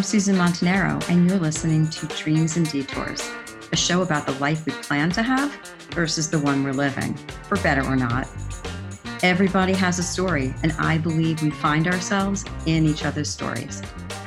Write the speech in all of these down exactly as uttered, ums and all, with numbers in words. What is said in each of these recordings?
Susan Montanaro, and you're listening to Dreams and Detours, a show about the life we plan to have versus the one we're living, for better or not. Everybody has a story, and I believe we find ourselves in each other's stories.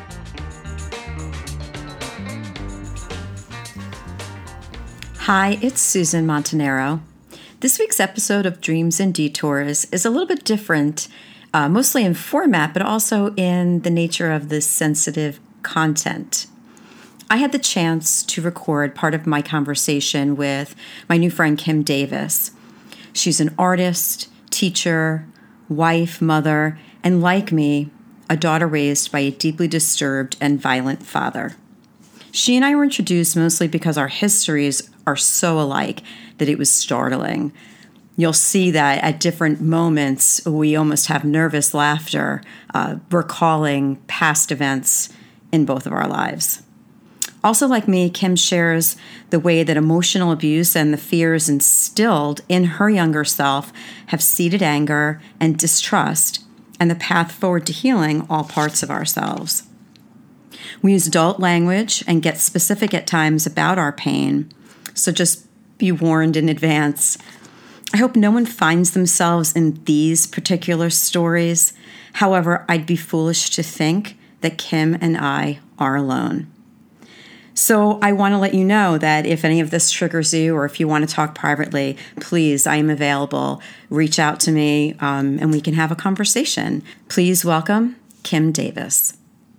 Hi, it's Susan Montanaro. This week's episode of Dreams and Detours is a little bit different, uh, mostly in format, but also in the nature of the sensitive content. I had the chance to record part of my conversation with my new friend, Kim Davis. She's an artist, teacher, wife, mother, and like me, a daughter raised by a deeply disturbed and violent father. She and I were introduced mostly because our histories are so alike that it was startling. You'll see that at different moments, we almost have nervous laughter, uh, recalling past events in both of our lives. Also, like me, Kim shares the way that emotional abuse and the fears instilled in her younger self have seeded anger and distrust, and the path forward to healing all parts of ourselves. We use adult language and get specific at times about our pain, so just be warned in advance. I hope no one finds themselves in these particular stories. However, I'd be foolish to think that Kim and I are alone. So I want to let you know that if any of this triggers you, or if you want to talk privately, please, I am available. Reach out to me um, and we can have a conversation. Please welcome Kim Davis.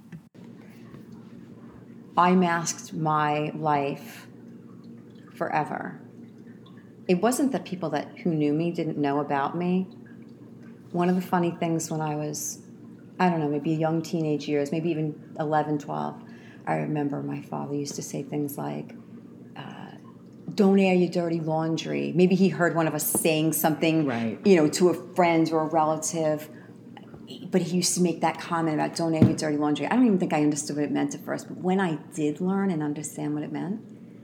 I masked my life forever. It wasn't that people that who knew me didn't know about me. One of the funny things when I was, I don't know, maybe young teenage years, maybe even eleven, twelve, I remember my father used to say things like, uh, don't air your dirty laundry. Maybe he heard one of us saying something, right. you know, to a friend or a relative, but he used to make that comment about don't air your dirty laundry. I don't even think I understood what it meant at first, but when I did learn and understand what it meant,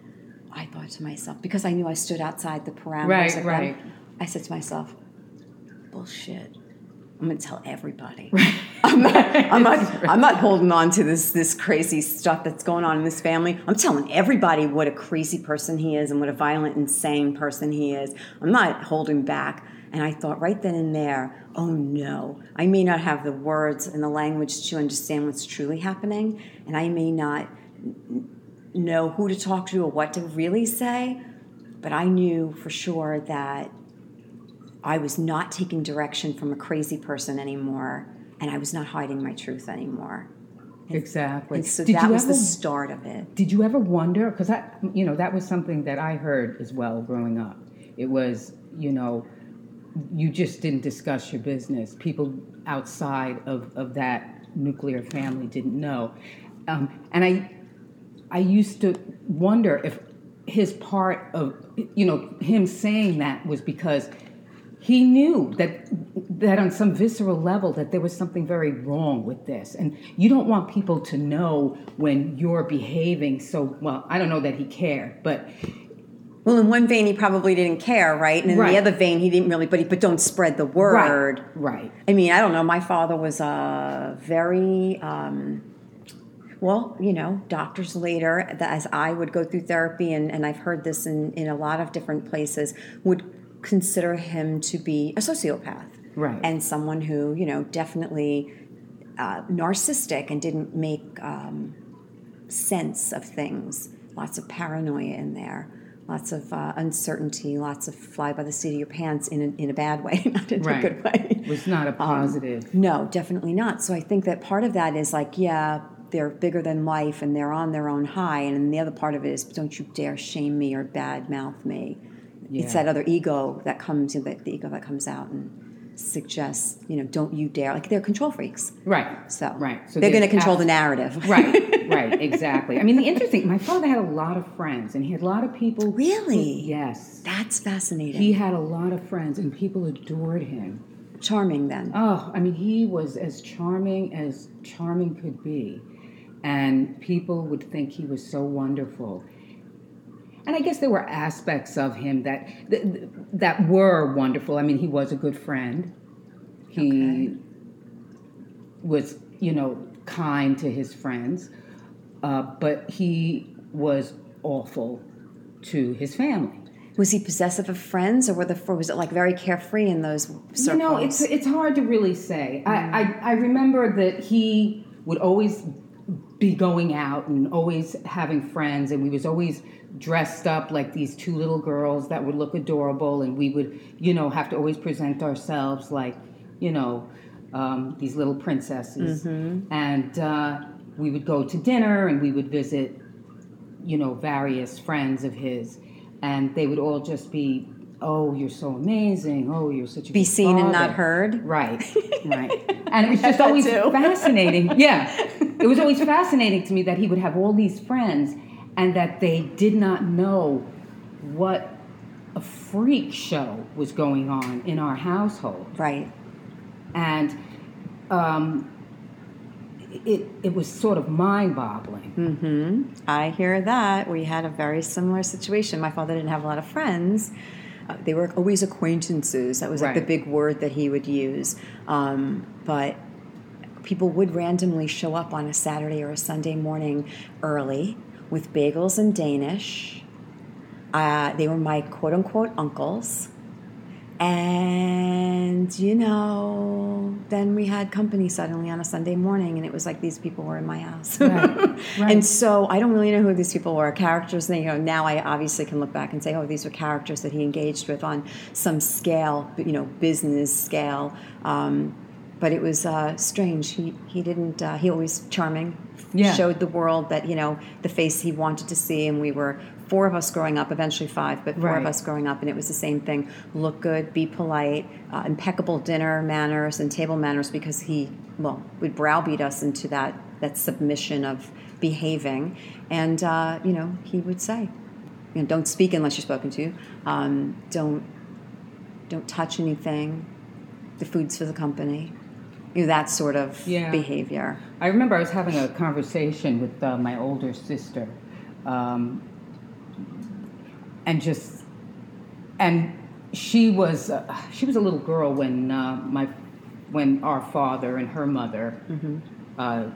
I thought to myself, because I knew I stood outside the parameters right, of right. them, I said to myself, bullshit. I'm going to tell everybody. Right. I'm not, I'm not, I'm not holding on to this, this crazy stuff that's going on in this family. I'm telling everybody what a crazy person he is and what a violent, insane person he is. I'm not holding back. And I thought right then and there, oh no, I may not have the words and the language to understand what's truly happening, and I may not know who to talk to or what to really say, but I knew for sure that I was not taking direction from a crazy person anymore, and I was not hiding my truth anymore. And, exactly. And so did that was ever, the start of it. Did you ever wonder, because that, you know, that was something that I heard as well growing up. It was, you know, you just didn't discuss your business. People outside of, of that nuclear family didn't know. Um, and I I used to wonder if his part of, you know, him saying that was because he knew that that on some visceral level that there was something very wrong with this. And you don't want people to know when you're behaving so, well, I don't know that he cared, but... Well, in one vein, he probably didn't care, right? And in right. the other vein, he didn't really, but he, but don't spread the word. Right, right. I mean, I don't know. My father was a very... Um, Well, you know, doctors later, as I would go through therapy, and, and I've heard this in, in a lot of different places, would consider him to be a sociopath. Right. And someone who, you know, definitely uh, narcissistic and didn't make um, sense of things. Lots of paranoia in there. Lots of uh, uncertainty, lots of fly by the seat of your pants in a, in a bad way, not in right. a good way. It was not a positive. Um, no, definitely not. So I think that part of that is like, yeah, they're bigger than life and they're on their own high. And then the other part of it is, don't you dare shame me or bad mouth me. Yeah. It's that other ego that comes, you know, the, the ego that comes out and suggests, you know, don't you dare. Like they're control freaks. Right. So, right. so they're going to control ab- the narrative. Right, right, exactly. I mean, the interesting, my father had a lot of friends and he had a lot of people. Really? Who, yes. That's fascinating. He had a lot of friends and people adored him. Charming then. Oh, I mean, he was as charming as charming could be. And people would think he was so wonderful. And I guess there were aspects of him that that were wonderful. I mean, he was a good friend. He okay. was, you know, kind to his friends. uh, but he was awful to his family. Was he possessive of friends, or were the, or was it like very carefree in those circles? You know, it's it's hard to really say. Mm. I, I, I remember that he would always be going out and always having friends, and we was always dressed up like these two little girls that would look adorable, and we would, you know, have to always present ourselves like, you know, um, these little princesses. Mm-hmm. And uh, we would go to dinner, and we would visit, you know, various friends of his. And they would all just be, oh, you're so amazing. Oh, you're such a Be good seen father. And not heard. Right, right. And it was just always fascinating. Yeah. It was always fascinating to me that he would have all these friends and that they did not know what a freak show was going on in our household. Right. And um, it it was sort of mind-boggling. Mm-hmm. I hear that. We had a very similar situation. My father didn't have a lot of friends. Uh, they were always acquaintances. That was like right. the big word that he would use. Um, but people would randomly show up on a Saturday or a Sunday morning early with bagels and Danish. Uh, they were my quote-unquote uncles. And, you know, then we had company suddenly on a Sunday morning, and it was like these people were in my house. Right, right. And so I don't really know who these people were. Characters, you know, now I obviously can look back and say, oh, these were characters that he engaged with on some scale, you know, business scale. Um, but it was uh, strange. He he didn't, uh, he always charming, yeah. showed the world that, you know, the face he wanted to see, and we were four of us growing up, eventually five, but four right. of us growing up, and it was the same thing. Look good, be polite, uh, impeccable dinner manners and table manners, because he, well, would browbeat us into that, that submission of behaving. And, uh, you know, he would say, you know, don't speak unless you're spoken to. Um, don't, don't touch anything. The food's for the company. You know, that sort of yeah. behavior. I remember I was having a conversation with uh, my older sister, um, and just, and she was uh, she was a little girl when uh, my when our father and her mother mm-hmm. uh,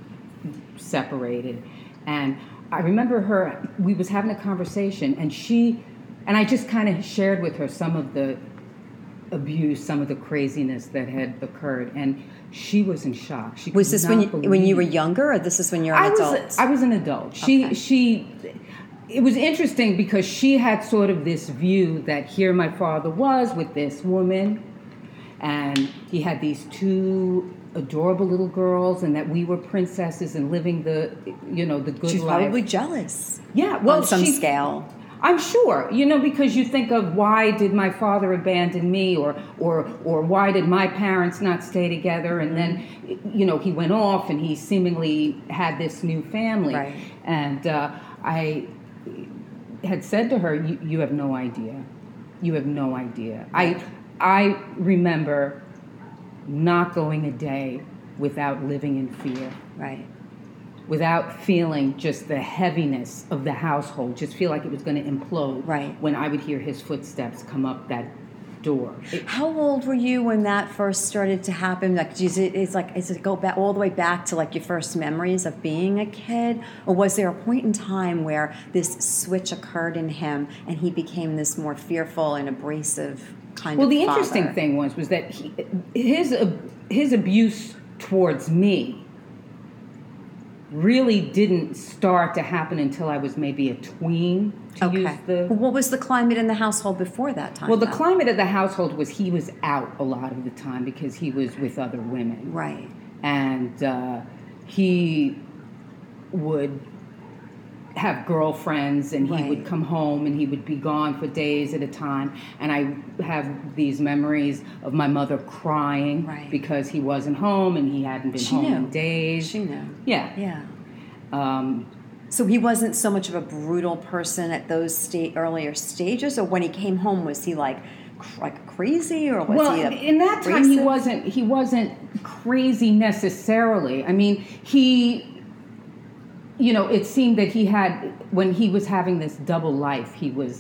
separated, and I remember her. We was having a conversation, and she, and I just kind of shared with her some of the abuse, some of the craziness that had occurred, and she was in shock. She was this when you, when you were younger, or this is when you're an I adult? Was, I was an adult. She okay. she. It was interesting because she had sort of this view that here my father was with this woman, and he had these two adorable little girls, and that we were princesses and living the, you know, the good She's life. Probably jealous. Yeah, well, on some she, scale. I'm sure, you know, because you think of why did my father abandon me, or or or why did my parents not stay together, and then, you know, he went off and he seemingly had this new family, right. and uh, I had said to her, you, you have no idea, you have no idea. Right. I I remember not going a day without living in fear, right. without feeling just the heaviness of the household, just feel like it was going to implode right. when I would hear his footsteps come up that door. It, How old were you when that first started to happen? Like, is it, it's like, is it go back all the way back to like your first memories of being a kid? Or was there a point in time where this switch occurred in him and he became this more fearful and abrasive kind well, of the father? interesting thing was, was that he, his, his abuse towards me really didn't start to happen until I was maybe a tween, to okay. use the... Well, what was the climate in the household before that time? Well, the though? climate of the household was he was out a lot of the time because he was with other women. Right. And uh, he would have girlfriends, and he right. would come home, and he would be gone for days at a time. And I have these memories of my mother crying right. because he wasn't home, and he hadn't been she home knew. in days. She knew. Yeah. Yeah. Um, so he wasn't so much of a brutal person at those sta- earlier stages, or when he came home, was he like cr- like crazy, or was well, he a in that time abrasive? he wasn't he wasn't crazy necessarily. I mean, he. You know, it seemed that he had, when he was having this double life, he was,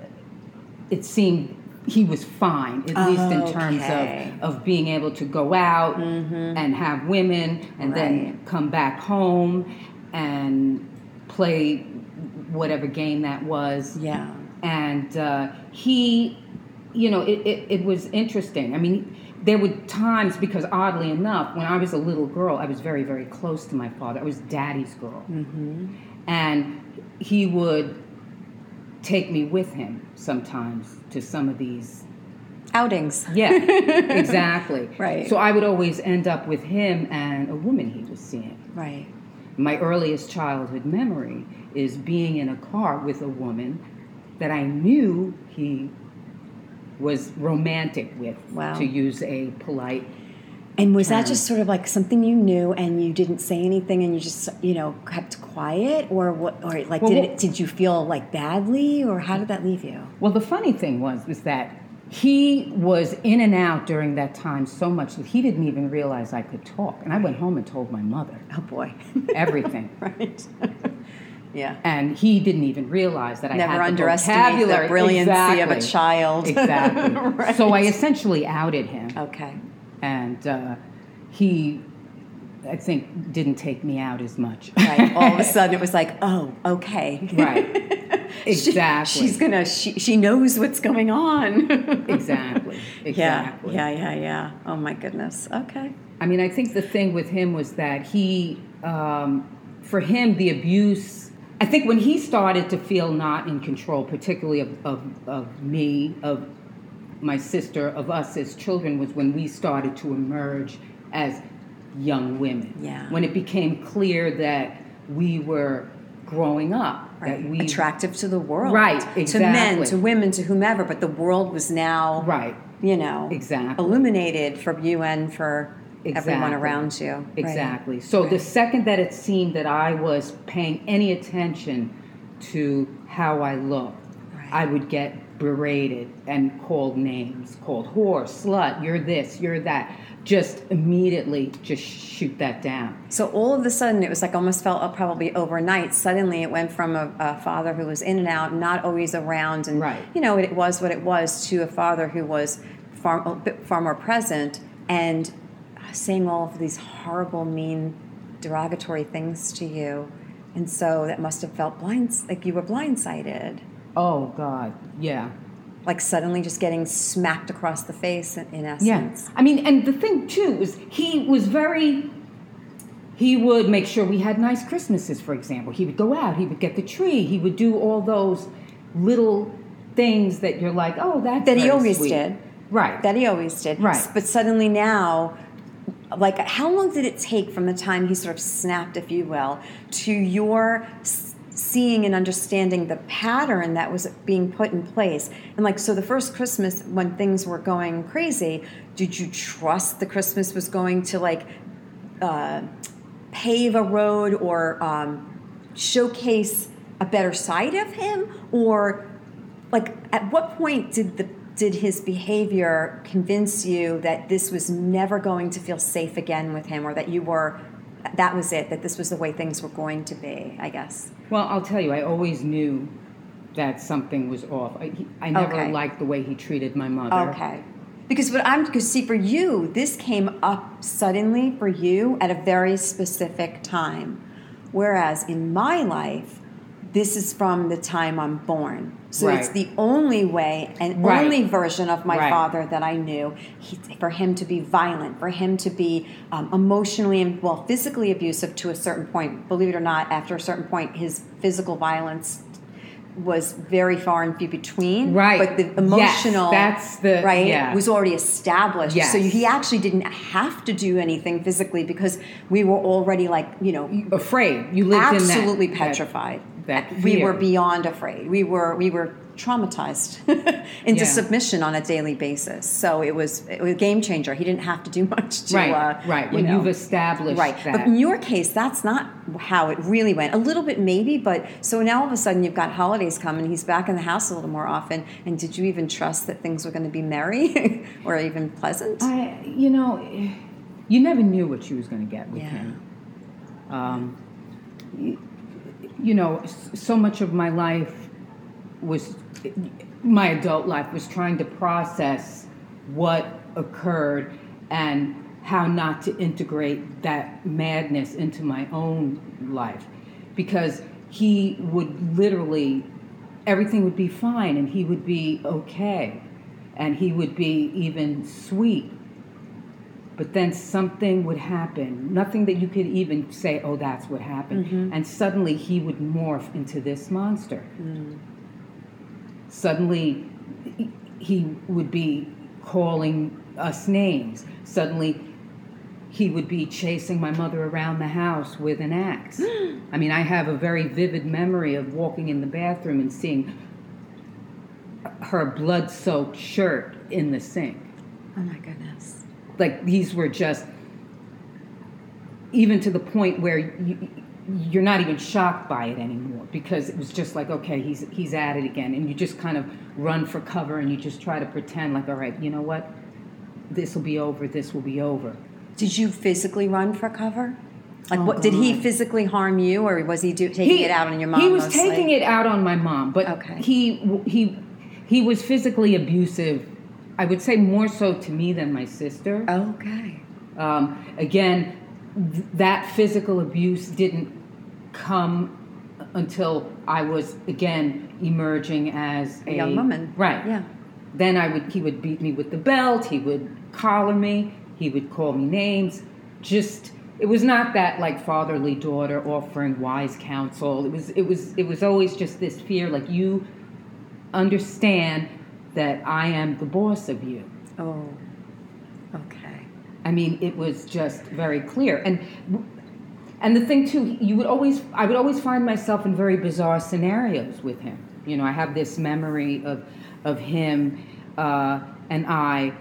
it seemed he was fine, at oh, least in terms okay. of, of being able to go out mm-hmm. and have women and right. then come back home. and play whatever game that was. Yeah. And uh, he, you know, it, it, it was interesting. I mean, there were times, because oddly enough, when I was a little girl, I was very, very close to my father. I was daddy's girl. Mm-hmm. And he would take me with him sometimes to some of these outings. Yeah, exactly. Right. So I would always end up with him and a woman he was seeing. Right. My earliest childhood memory is being in a car with a woman that I knew he was romantic with, wow. to use a polite And was term. that just sort of like something you knew and you didn't say anything and you just, you know, kept quiet? Or what? Or like, well, did, well, it, did you feel like badly? Or how did that leave you? Well, the funny thing was, was that he was in and out during that time so much that he didn't even realize I could talk. And I went home and told my mother. Oh, boy. Everything. Right. Yeah. And he didn't even realize that I Never had the underestimate vocabulary. the brilliancy exactly. of a child. Exactly. Right. So I essentially outed him. Okay. And uh, he, I think, didn't take me out as much. Right. All of a sudden it was like, oh, okay. Right. Exactly. She, she's going to, she, she knows what's going on. Exactly. Exactly. Yeah, yeah, yeah, yeah. Oh, my goodness. Okay. I mean, I think the thing with him was that he, um, for him, the abuse, I think when he started to feel not in control, particularly of, of, of me, of my sister, of us as children, was when we started to emerge as young women. Yeah. When it became clear that we were growing up. Right. That we, attractive to the world. Right, exactly. To men, to women, to whomever, but the world was now, right. you know, exactly. illuminated for you and for exactly. everyone around you. Exactly. Right. So right. the second that it seemed that I was paying any attention to how I looked, right. I would get berated and called names, called whore, slut, you're this, you're that. Just immediately just shoot that down. So all of a sudden, it was like almost felt probably overnight. Suddenly, it went from a, a father who was in and out, not always around, and right. you know, it was what it was, to a father who was far, a bit, far more present and saying all of these horrible, mean, derogatory things to you. And so that must have felt blind, like you were blindsided. Oh, God, yeah. Like suddenly just getting smacked across the face, in, in essence. Yeah. I mean, and the thing, too, is he was very... He would make sure we had nice Christmases, for example. He would go out. He would get the tree. He would do all those little things that you're like, oh, that's That he very always sweet. did. Right. That he always did. Right. But suddenly now... Like, how long did it take from the time he sort of snapped, if you will, to your s- seeing and understanding the pattern that was being put in place? And, like, so the first Christmas when things were going crazy, did you trust the Christmas was going to, like, uh, pave a road or um, showcase a better side of him? Or, like, at what point did the Did his behavior convince you that this was never going to feel safe again with him, or that you were, that was it, that this was the way things were going to be, I guess? Well, I'll tell you, I always knew that something was off. I, he, I never Okay. liked the way he treated my mother. Okay. Because what I'm, because see, for you, this came up suddenly for you at a very specific time. Whereas in my life, this is from the time I'm born. So right. it's the only way and right. only version of my right. father that I knew. He, for him to be violent, for him to be um, emotionally and, well, physically abusive to a certain point. Believe it or not, after a certain point, his physical violence was very far and few between. Right. But the emotional, yes, that's the, right, yeah. was already established. Yes. So he actually didn't have to do anything physically because we were already, like, you know, afraid. You lived absolutely in that, petrified. That, that we fear. were beyond afraid. We were we were traumatized into yeah. submission on a daily basis. So it was, it was a game changer. He didn't have to do much to right, uh, right. You When know, you've established right. that. But in your case, that's not how it really went. A little bit maybe, but so now all of a sudden you've got holidays coming. He's back in the house a little more often. And did you even trust that things were going to be merry or even pleasant? I, you know, you never knew what you was going to get with Yeah. him. Um, you, you know, so much of my life was, my adult life was trying to process what occurred and how not to integrate that madness into my own life. because he would literally, everything would be fine and he would be okay and he would be even sweet. But then something would happen, nothing that you could even say, oh, that's what happened. Mm-hmm. And suddenly he would morph into this monster. Mm. Suddenly he would be calling us names. Suddenly he would be chasing my mother around the house with an axe. I mean, I have a very vivid memory of walking in the bathroom and seeing her blood-soaked shirt in the sink. Oh my goodness. Like, these were just, even to the point where you, you're not even shocked by it anymore, because it was just like, okay, he's he's at it again. And you just kind of run for cover and you just try to pretend like, all right, you know what? This will be over, this will be over. Did you physically run for cover? Like, oh, what, did he physically harm you, or was he do, taking he, it out on your mom? He was mostly? taking it out on my mom, but okay. he he he was physically abusive. I would say more so to me than my sister. Okay. Um, again, th- that physical abuse didn't come until I was, again, emerging as a, a young woman. Right. Yeah. Then I would he would beat me with the belt. He would collar me. He would call me names. Just, it was not that like fatherly daughter offering wise counsel. It was it was it was always just this fear, like, you understand that I am the boss of you. Oh, okay. I mean, it was just very clear. And and the thing too, you would always, I would always find myself in very bizarre scenarios with him. You know, I have this memory of of him uh, and I,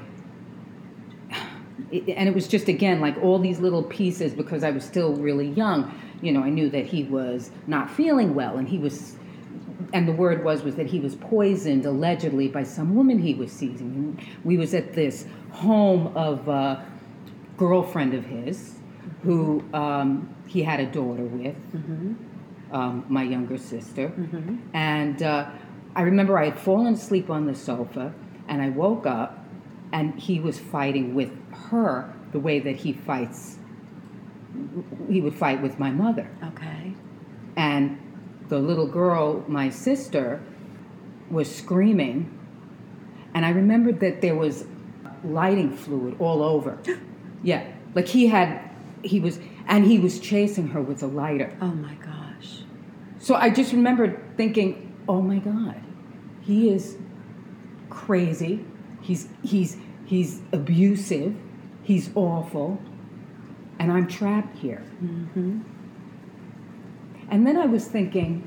it, and it was just, again, like all these little pieces, because I was still really young. You know, I knew that he was not feeling well, and he was. And the word was was that he was poisoned, allegedly, by some woman he was seeing. We was at this home of a girlfriend of his, who um, he had a daughter with, mm-hmm. um, my younger sister. Mm-hmm. And uh, I remember I had fallen asleep on the sofa, and I woke up, and he was fighting with her the way that he fights. He would fight with my mother. Okay. And the little girl, my sister, was screaming, and I remembered that there was lighting fluid all over. Yeah, like he had, he was, and he was chasing her with a lighter. Oh my gosh. So I just remembered thinking, oh my God, he is crazy. He's, he's, he's abusive. He's awful. And I'm trapped here. Mm-hmm. And then I was thinking,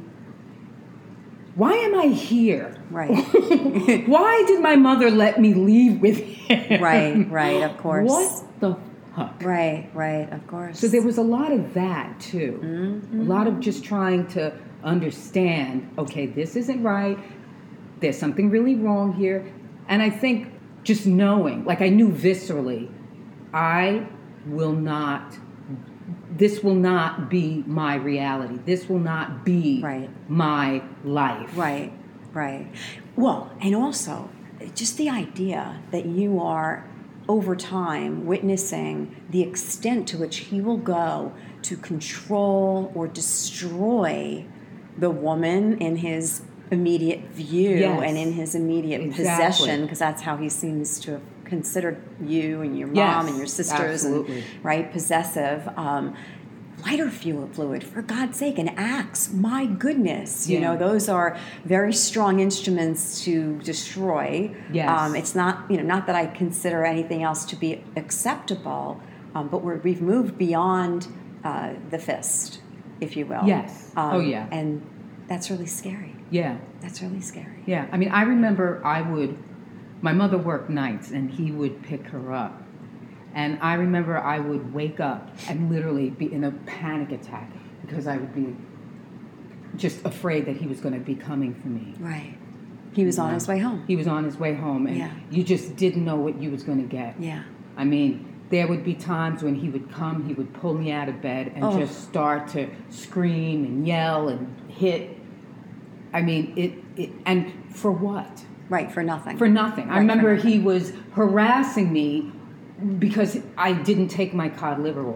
why am I here? Right. Why did my mother let me leave with him? Right, right, of course. What the fuck? Right, right, of course. So there was a lot of that, too. Mm-hmm. A lot of just trying to understand, okay, this isn't right. There's something really wrong here. And I think just knowing, like I knew viscerally, I will not... This will not be my reality. This will not be right. my life. Right, right. Well, and also, just the idea that you are, over time, witnessing the extent to which he will go to control or destroy the woman in his immediate view yes. and in his immediate exactly. possession, because that's how he seems to have considered you and your mom yes, and your sisters, absolutely. and right, possessive. Um, lighter fuel fluid, for God's sake, an axe, my goodness. You yeah. know, those are very strong instruments to destroy. Yes. Um, it's not, you know, not that I consider anything else to be acceptable, um, but we're, we've moved beyond uh, the fist, if you will. Yes. Um, oh, yeah. And that's really scary. Yeah. That's really scary. Yeah. I mean, I remember I would, my mother worked nights, and he would pick her up. And I remember I would wake up and literally be in a panic attack because I would be just afraid that he was going to be coming for me. Right. He was on yeah. his way home. He was on his way home, and yeah. you just didn't know what you was going to get. Yeah. I mean, there would be times when he would come, he would pull me out of bed and oh. just start to scream and yell and hit. I mean, it, it and for what? Right, for nothing. For nothing. Right, I remember nothing. He was harassing me because I didn't take my cod liver oil.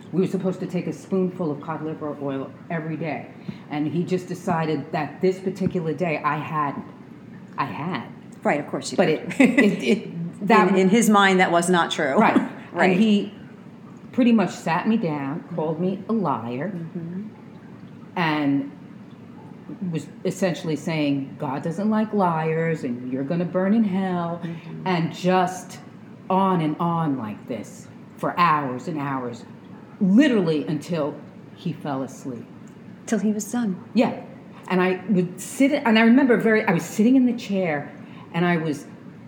We were supposed to take a spoonful of cod liver oil every day. And he just decided that this particular day I hadn't. I had. Right, of course you But did. it, it, it that in, in his mind, that was not true. Right. Right. And he pretty much sat me down, called me a liar, mm-hmm. and was essentially saying, God doesn't like liars, and you're going to burn in hell, mm-hmm. and just on and on like this for hours and hours, literally until he fell asleep. Till he was done. Yeah. And I would sit, and I remember very, I was sitting in the chair, and I was,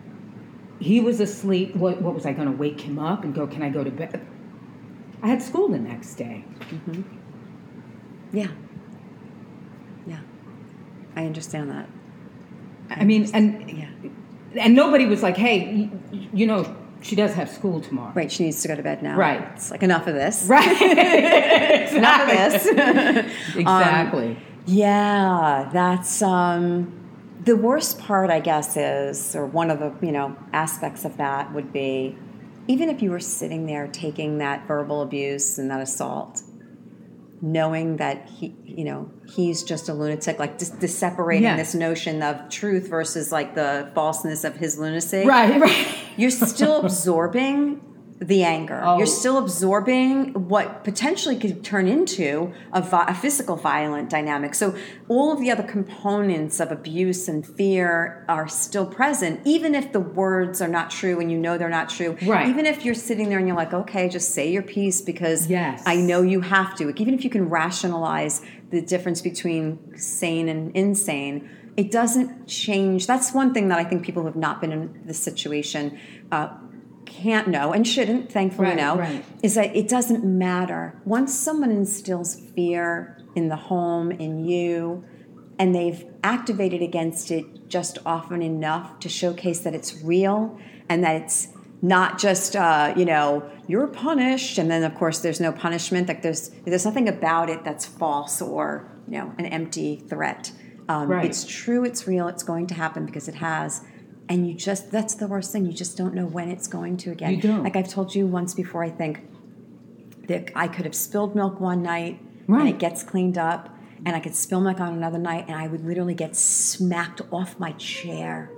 he was asleep. What, what was I going to wake him up and go, can I go to bed? I had school the next day. Mm-hmm. Yeah. Yeah. I understand that. I, I mean, and yeah. and nobody was like, hey, you, you know, she does have school tomorrow. Right, she needs to go to bed now. Right. It's like, enough of this. Right. Enough of this. Exactly. Um, yeah, that's... Um, the worst part, I guess, is, or one of the, you know, aspects of that would be, even if you were sitting there taking that verbal abuse and that assault, knowing that he, you know, he's just a lunatic, like dis- dis- separating yes. this notion of truth versus like the falseness of his lunacy. Right, right. You're still absorbing the anger. Oh. You're still absorbing what potentially could turn into a, vi- a physical violent dynamic. So all of the other components of abuse and fear are still present, even if the words are not true and you know they're not true. Right. Even if you're sitting there and you're like, okay, just say your piece because yes. I know you have to. Even if you can rationalize the difference between sane and insane, it doesn't change. That's one thing that I think people who have not been in this situation uh, can't know and shouldn't, thankfully right, know, right. is that it doesn't matter. Once someone instills fear in the home, in you, and they've activated against it just often enough to showcase that it's real and that it's not just, uh, you know, you're punished, and then, of course, there's no punishment. Like there's there's nothing about it that's false or, you know, an empty threat. Um, right. It's true, it's real, it's going to happen because it has. And you just, that's the worst thing. You just don't know when it's going to again. You don't. Like I've told you once before, I think, that I could have spilled milk one night right. and it gets cleaned up, and I could spill milk on another night and I would literally get smacked off my chair.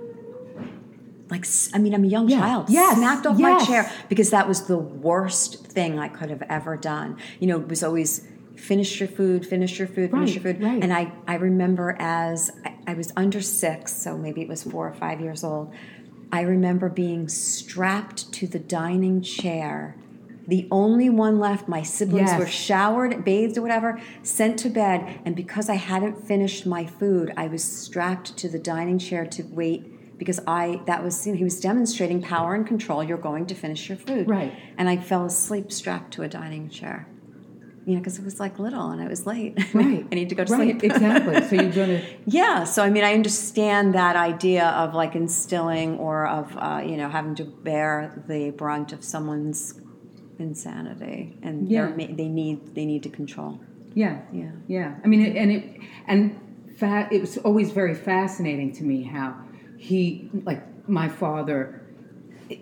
Like, I mean, I'm a young yeah. child. Yes. Smacked off yes. my chair because that was the worst thing I could have ever done. You know, it was always finish your food, finish your food, finish right, your food. Right. And I, I remember as I, I was under six, so maybe it was four or five years old, I remember being strapped to the dining chair, the only one left. My siblings yes. were showered, bathed or whatever, sent to bed. And because I hadn't finished my food, I was strapped to the dining chair to wait because I, that was, you know, he was demonstrating power and control. You're going to finish your food. Right. And I fell asleep strapped to a dining chair. You know, because it was like little and I was late. Right. I need to go to right. sleep. Exactly. So you're going to... Yeah. So, I mean, I understand that idea of like instilling or of, uh, you know, having to bear the brunt of someone's insanity. And yeah. they need they need to control. Yeah. Yeah. Yeah. I mean, it, and it and fa- it was always very fascinating to me how he, like my father, it,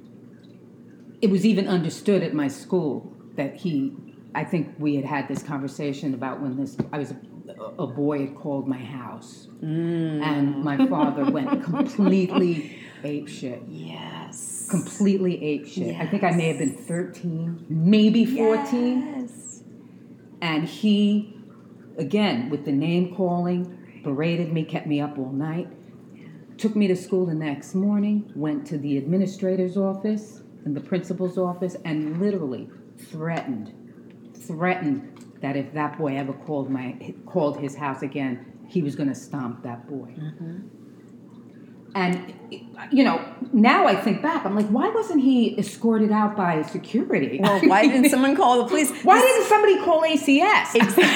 it was even understood at my school that he, I think we had had this conversation about when this, I was, a, a boy had called my house. Mm. And my father went completely apeshit. Yes. Completely apeshit. Yes. I think I may have been thirteen, maybe fourteen. Yes. And he, again, with the name calling, berated me, kept me up all night, took me to school the next morning, went to the administrator's office and the principal's office, and literally threatened, threatened that if that boy ever called my called his house again, he was going to stomp that boy. Mm-hmm. And, you know, now I think back, I'm like, why wasn't he escorted out by security? Well, why didn't someone call the police? Why this... didn't somebody call A C S? Exactly.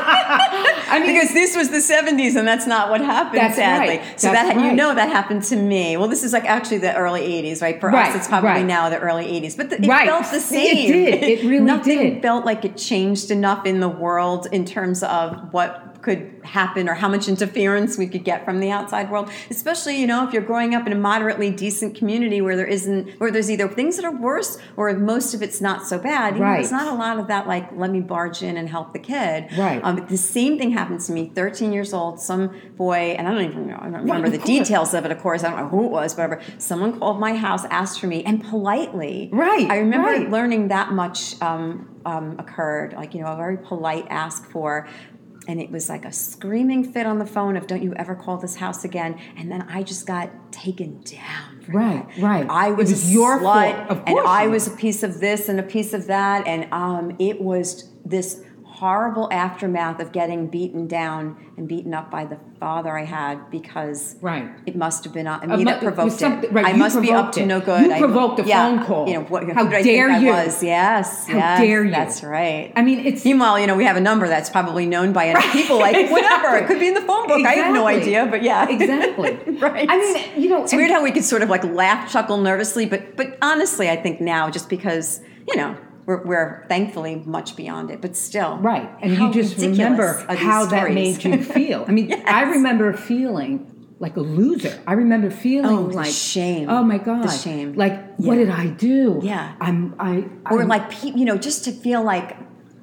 I mean, because this was the seventies, and that's not what happened, that's sadly. Right. So that's that right. you know that happened to me. Well, this is like actually the early eighties, right? For right. us, it's probably right. now the early eighties. But the, it right. felt the same. It did. It really Nothing did. felt like it changed enough in the world in terms of what could happen or how much interference we could get from the outside world, especially, you know, if you're growing up in a moderately decent community where there isn't, where there's either things that are worse or most of it's not so bad. You Right. know, there's not a lot of that, like, let me barge in and help the kid. Right. Um, the same thing happens to me, thirteen years old, some boy, and I don't even know, I don't remember of the course. details of it, of course, I don't know who it was, whatever. Someone called my house, asked for me, and politely. Right, I remember right. learning that much um, um, occurred, like, you know, a very polite ask for. And it was like a screaming fit on the phone of, don't you ever call this house again. And then I just got taken down. For Right, that. right. I was, It was a your slut, fault. Of and course I you was were. a piece of this and a piece of that. And um, it was this horrible aftermath of getting beaten down and beaten up by the father I had, because Right. it must have been uh, Uh, me that mu- provoked something- it. right, I you must be up provoked to it. no good. You I- provoked a yeah, phone call. You know, what, How who did I dare think you? I was? Yes, How yes, dare you? That's right. I mean, it's Meanwhile, you know, we have a number that's probably known by enough people, like, Exactly. whatever, it could be in the phone book. I have no Exactly. idea, but yeah. Exactly. Right. I mean, you know, It's weird how we could sort of like laugh, chuckle nervously, but but honestly, I think now, just because, you know, we're, we're thankfully much beyond it, but still. Right. And how you just ridiculous remember are these how that stories. made you feel. I mean, Yes. I remember feeling like a loser. I remember feeling Oh, the like shame. Oh my God. The shame. Like, what Yeah. did I do? Yeah. I'm I Or I'm- like, pe- you know, just to feel like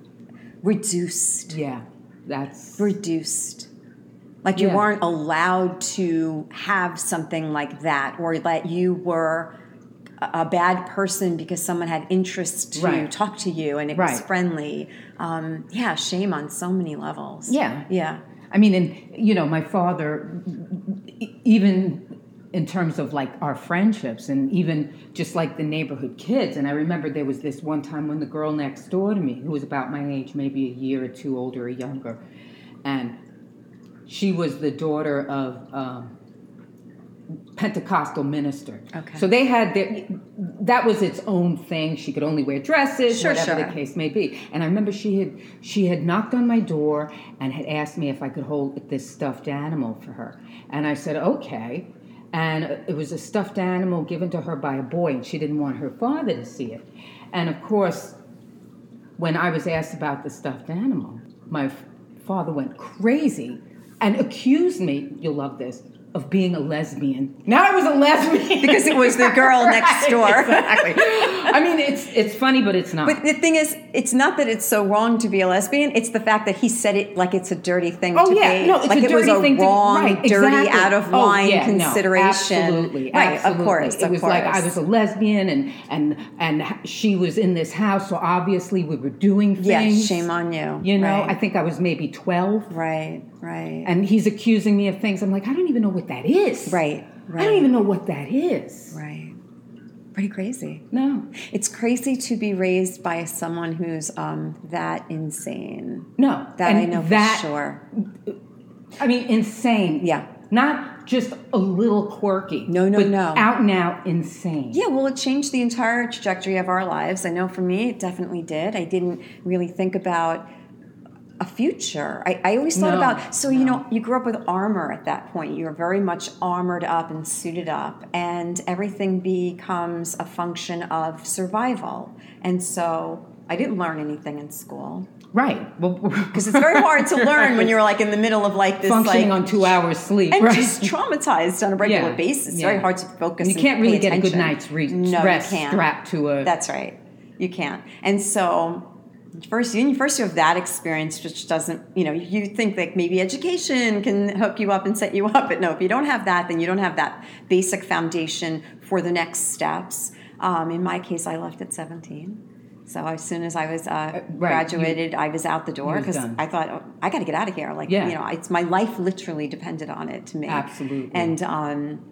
reduced. Yeah. That's Reduced. Like you Yeah. weren't allowed to have something like that, or that you were a a bad person because someone had interest to Right. talk to you and it was Right. friendly. Um, yeah, shame on so many levels. Yeah. Yeah. I mean, and you know, my father, e- even in terms of like our friendships, and even just like the neighborhood kids. And I remember there was this one time when the girl next door to me, who was about my age, maybe a year or two older or younger, and she was the daughter of um, Pentecostal minister. Okay. So they had their, that was its own thing. She could only wear dresses, Sure, whatever sure. the case may be. And I remember she had she had knocked on my door and had asked me if I could hold this stuffed animal for her. And I said, okay. And it was a stuffed animal given to her by a boy, and she didn't want her father to see it. And of course, when I was asked about the stuffed animal, my f- father went crazy and accused me, you'll love this, of being a lesbian. Now I was a lesbian. Because it was the girl next door. Exactly. I mean, it's it's funny, but it's not. But the thing is, it's not that it's so wrong to be a lesbian. It's the fact that he said it like it's a dirty thing Oh to yeah, be. no, it's like a it dirty was a thing to- wrong, right, dirty, exactly. out of Oh, line yeah, no, consideration. absolutely, right? absolutely. Of course, it of was course. like I was a lesbian, and and and she was in this house, so obviously we were doing things. Yes, shame on you. You know, Right. I think I was maybe twelve, Right, right, and he's accusing me of things. I'm like, I don't even know what that is. right, right. I don't even know what that is. Right. Pretty crazy. No, It's crazy to be raised by someone who's um, that insane. no. That and I know that, for sure. I mean, insane. Yeah. Not just a little quirky. No, no, but no. out and out insane. Yeah, well, it changed the entire trajectory of our lives. I know for me, it definitely did. I didn't really think about a future. I, I always thought No, about, so, you no. know, you grew up with armor at that point. You were very much armored up and suited up, and everything becomes a function of survival. And so I didn't learn anything in school. Right. Well, Because it's very hard to learn when you're like in the middle of like this, functioning like, on two hours sleep. and right. just traumatized on a regular Yeah, basis. It's yeah. very hard to focus. You and can't really pay get a good attention. night's re- no, rest you can't. strapped to a. That's right. You can't. And so first, you first you have that experience, which doesn't, you know, you think that maybe education can hook you up and set you up, but no, if you don't have that, then you don't have that basic foundation for the next steps. Um, in my case, I left at seventeen. So as soon as I was uh, right. graduated, I was out the door was because done. I thought, oh, I got to get out of here. Like, Yeah. you know, it's my life literally depended on it to me. Absolutely. And um,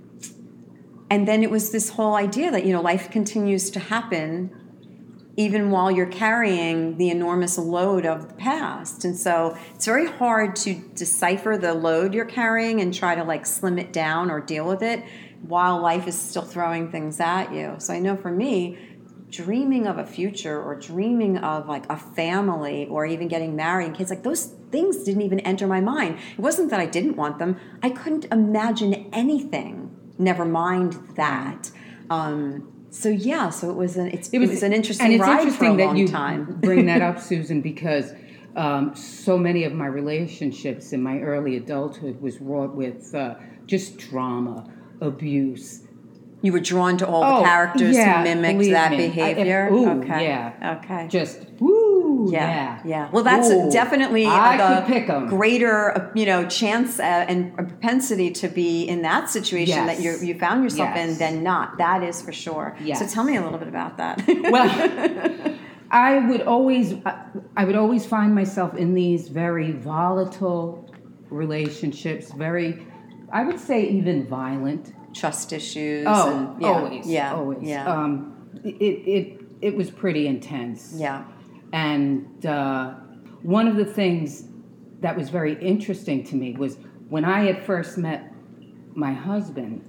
and then it was this whole idea that, you know, life continues to happen even while you're carrying the enormous load of the past. And so it's very hard to decipher the load you're carrying and try to like slim it down or deal with it while life is still throwing things at you. So I know for me, dreaming of a future or dreaming of like a family or even getting married and kids, like those things didn't even enter my mind. It wasn't that I didn't want them. I couldn't imagine anything, never mind that. Um, so yeah, so it was an it's, it was, it was an interesting and it's ride interesting for a that long you time. bring that up, Susan, because um, so many of my relationships in my early adulthood was wrought with uh, just drama, abuse. You were drawn to all Oh, the characters yeah, who mimicked believe that me. I- if- behavior? ooh, okay. yeah. Okay. Just, woo, Yeah, yeah. yeah. Well, that's Ooh, definitely I the could pick 'em. greater, uh, you know, chance uh, and a propensity to be in that situation that Yes. you you found yourself in Yes. than not. That is for sure. Yes. So tell me a little bit about that. Well, I would always, I would always find myself in these very volatile relationships, very, I would say even violent. Trust issues. Oh, and, yeah, always, yeah, always. Yeah. Um, it, it, it was pretty intense. yeah. And uh, one of the things that was very interesting to me was when I had first met my husband.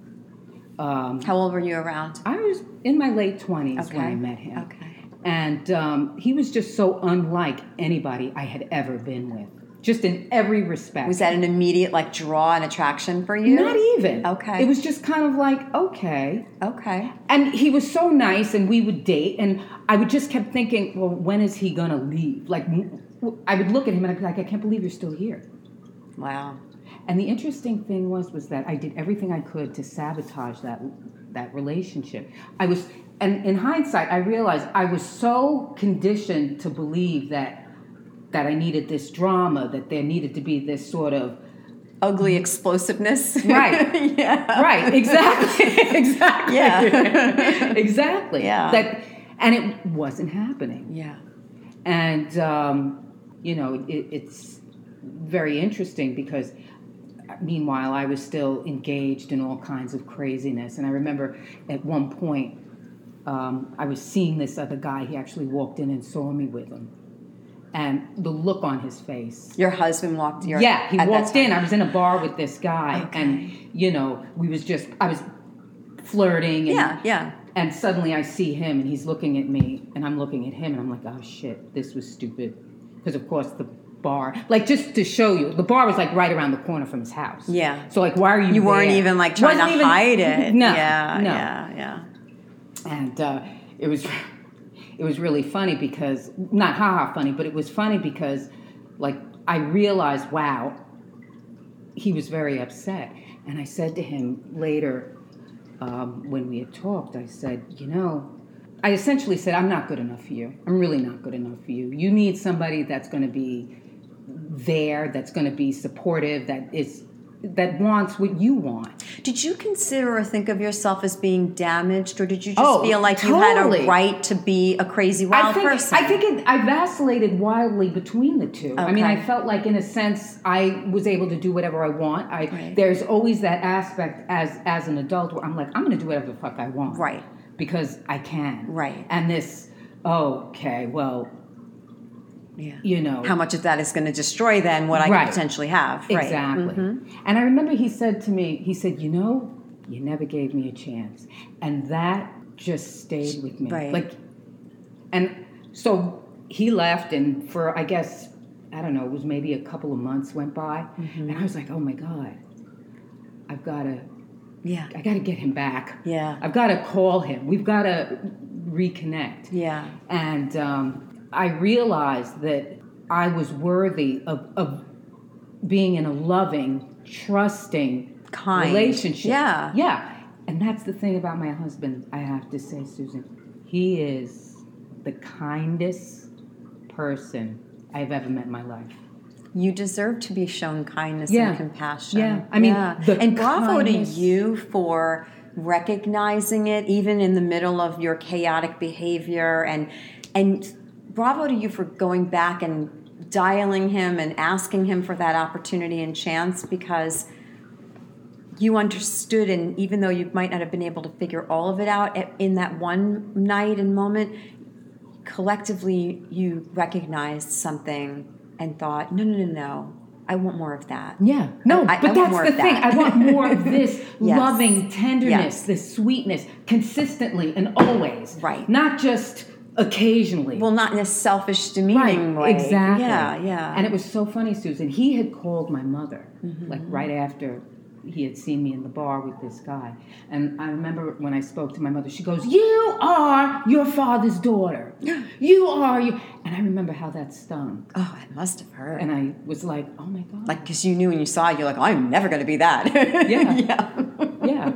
Um, How old were you around? I was in my late twenties when Okay. I met him. Okay. And um, he was just so unlike anybody I had ever been with, just in every respect. Was that an immediate like draw and attraction for you? Not even. Okay. It was just kind of like, okay. Okay. And he was so nice, and we would date, and I would just kept thinking, well, when is he gonna leave? Like, I would look at him and I'd be like, I can't believe you're still here. Wow. And the interesting thing was, was that I did everything I could to sabotage that that relationship. I was, and in hindsight, I realized I was so conditioned to believe that that I needed this drama, that there needed to be this sort of Ugly explosiveness. right, yeah. right, exactly, exactly, Yeah. exactly. Yeah. That, and it wasn't happening. Yeah. And um, you know, it, it's very interesting because meanwhile I was still engaged in all kinds of craziness. And I remember at one point um, I was seeing this other guy. He actually walked in and saw me with him, and the look on his face. Your husband walked your Yeah, he at that walked time. in. I was in a bar with this guy, Okay. and you know, we was just I was flirting. And, Yeah, yeah. And suddenly I see him, and he's looking at me, and I'm looking at him, and I'm like, oh shit, this was stupid. Because of course the bar, like just to show you, the bar was like right around the corner from his house. Yeah. So like, why are you? You weren't there? even like trying Wasn't to even- hide it. No. Yeah, no. yeah, yeah. And uh, it was, it was really funny because not haha funny, but it was funny because, like, I realized, wow, he was very upset, and I said to him later. Um, when we had talked, I said, you know, I essentially said, I'm not good enough for you. I'm really not good enough for you. You need somebody that's going to be there, that's going to be supportive, that is that wants what you want. Did you consider or think of yourself as being damaged, or did you just Oh, feel like you had totally. a right to be a crazy wild I think person? I think it, I vacillated wildly between the two. I mean, Okay. I felt like in a sense I was able to do whatever I want. I Right. There's always that aspect as as an adult where I'm like, I'm going to do whatever the fuck I want. Right. Because I can. Right. And this, oh, okay, well, Yeah. you know. How much of that is going to destroy then what I Right. could potentially have? Right. Exactly. Mhm. And I remember he said to me, he said, you know, you never gave me a chance. And that just stayed with me. Right. Like, and so he left, and for, I guess, I don't know, it was maybe a couple of months went by. Mm-hmm. And I was like, oh my God, I've got to, Yeah. I got to get him back. Yeah. I've got to call him. We've got to reconnect. Yeah. And um, I realized that I was worthy of, of being in a loving, trusting Kind. relationship. Yeah. Yeah. And that's the thing about my husband, I have to say, Susan. He is the kindest person I've ever met in my life. You deserve to be shown kindness Yeah. and compassion. Yeah. I mean, the and bravo kindness- to you for recognizing it, even in the middle of your chaotic behavior, and and bravo to you for going back and dialing him and asking him for that opportunity and chance, because you understood, and even though you might not have been able to figure all of it out at- in that one night and moment, collectively you recognized something and thought, no, no, no, no, I want more of that. Yeah. No, I- I but want that's more the of thing. that. I want more of this Yes. loving tenderness, Yes. this sweetness, consistently and always. Right. Not just occasionally. Well, not in a selfish, demeaning right, way. exactly. Yeah, yeah. And it was so funny, Susan. He had called my mother, Mm-hmm. like right after he had seen me in the bar with this guy. And I remember when I spoke to my mother, she goes, "You are your father's daughter. You are you." And I remember how that stung. Oh, it must have hurt. And I was like, "Oh my God!" Like, because you knew when you saw it, you're like, "I'm never going to be that." Yeah, yeah, yeah,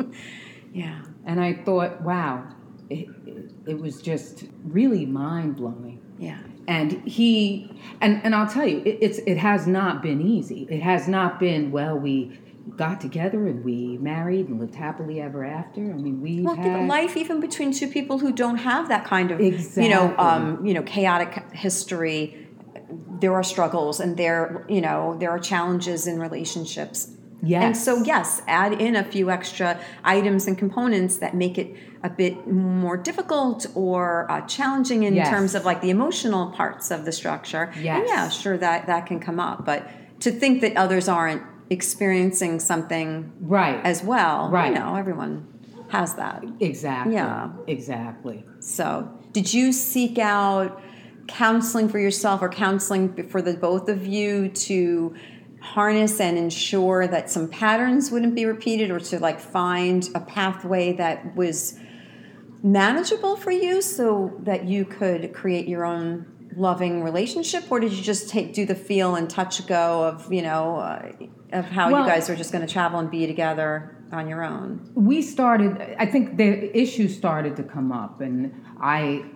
yeah. And I thought, wow, it, it, it was just really mind blowing. Yeah. And he, and, and I'll tell you, it, it's it has not been easy. It has not been, well, we got together and we married and lived happily ever after. I mean, we Well, had life even between two people who don't have that kind of, Exactly. you know, um, you know, chaotic history. There are struggles, and there, you know, there are challenges in relationships. Yes. And so, yes, add in a few extra items and components that make it a bit more difficult or uh, challenging in Yes. terms of like the emotional parts of the structure. Yes. And yeah, sure, that, that can come up. But to think that others aren't experiencing something right as well, Right. you know, everyone has that. exactly, Yeah. exactly. So, did you seek out counseling for yourself or counseling for the both of you to harness and ensure that some patterns wouldn't be repeated, or to like find a pathway that was manageable for you so that you could create your own loving relationship? Or did you just take do the feel and touch go of, you know, uh, of how Well- you guys are just going to travel and be together on your own? We started, I think the issues started to come up, and I,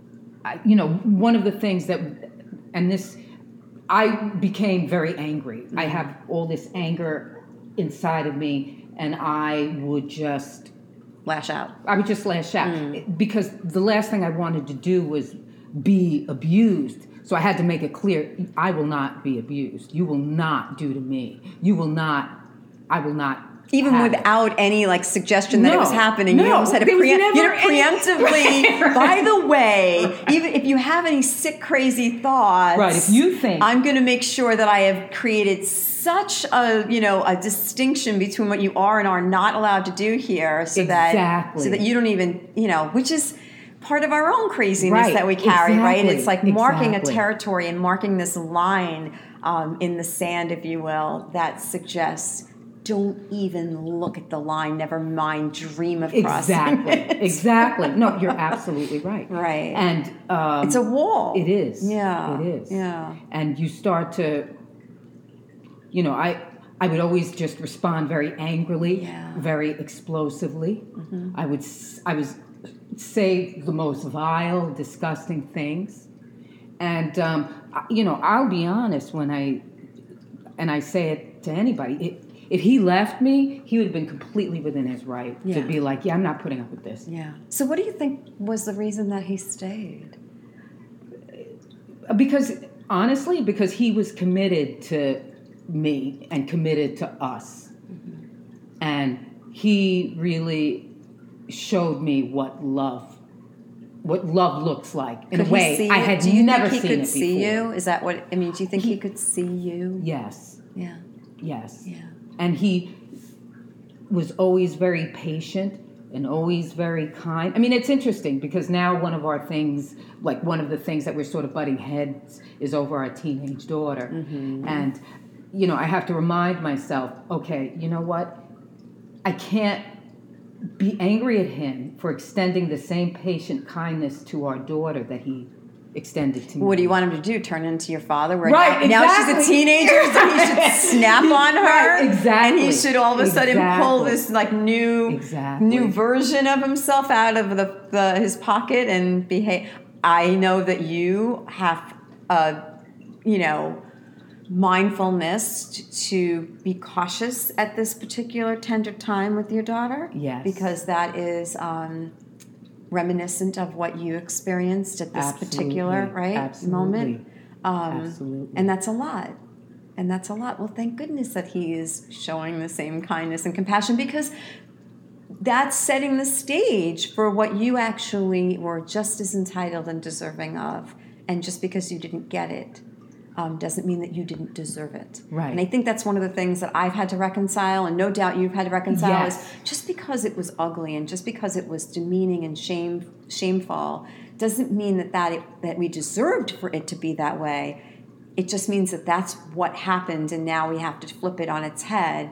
I, you know, one of the things that, and this, I became very angry. Mm-hmm. I have all this anger inside of me, and I would just, Lash out. I would just lash out. Mm. Because the last thing I wanted to do was be abused. So I had to make it clear, I will not be abused. You will not do to me. You will not, I will not. Even have without it. any like suggestion that it was No, happening, you no, almost had to there was preempt, you never know, any- preemptively. Right, By right. the way, even if you have any sick, crazy thoughts, Right, if you think- I'm going to make sure that I have created such a you know a distinction between what you are and are not allowed to do here, so that Exactly. so that you don't even you know, which is part of our own craziness Right, that we carry, right? exactly, It's like marking exactly. a territory and marking this line um, in the sand, if you will, that suggests. Don't even look at the line. Never mind, dream of crossing Exactly. it. Exactly. No, you're absolutely right. Right. And um, It's a wall. It is. Yeah. It is. Yeah. And you start to, you know, I I would always just respond very angrily, Yeah. very explosively. Mm-hmm. I would s- I was say the most vile, disgusting things, and um, I- you know, I'll be honest when I and I say it to anybody. It, If he left me, he would have been completely within his right Yeah. to be like, yeah, I'm not putting up with this. Yeah. So what do you think was the reason that he stayed? Because, honestly, because he was committed to me and committed to us. Mm-hmm. And he really showed me what love, what love looks like in Could a he way see I you? had Do you never think he seen could it see before. you? Is that what I mean? Do you think he, he could see you? Yes, Yeah. yes. Yeah. And he was always very patient and always very kind. I mean, it's interesting because now one of our things, like one of the things that we're sort of butting heads is over our teenage daughter. Mm-hmm. And, you know, I have to remind myself, okay, you know what? I can't be angry at him for extending the same patient kindness to our daughter that he extended to me. What do you want him to do? Turn into your father? Where Right, now, exactly. now she's a teenager, so he should snap on her. Right, exactly. And he should all of a sudden pull Exactly. this like new Exactly. new version of himself out of the, the his pocket and behave. I know that you have a, you know, mindfulness to, to be cautious at this particular tender time with your daughter. Yes. Because that is um, reminiscent of what you experienced at this Absolutely. particular right Absolutely. moment. Um, Absolutely. And that's a lot. And that's a lot. Well, thank goodness that he is showing the same kindness and compassion, because that's setting the stage for what you actually were just as entitled and deserving of. And just because you didn't get it um, doesn't mean that you didn't deserve it. Right. And I think that's one of the things that I've had to reconcile, and no doubt you've had to reconcile, Yes. is just because it was ugly and just because it was demeaning and shame, shameful doesn't mean that, that, it, that we deserved for it to be that way. It just means that that's what happened, and now we have to flip it on its head